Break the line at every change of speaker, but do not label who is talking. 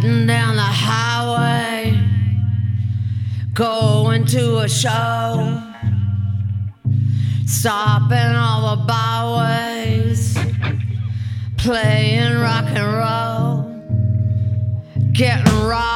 Riding down the highway, going to a show, stopping all the byways, playing rock and roll, getting rocked.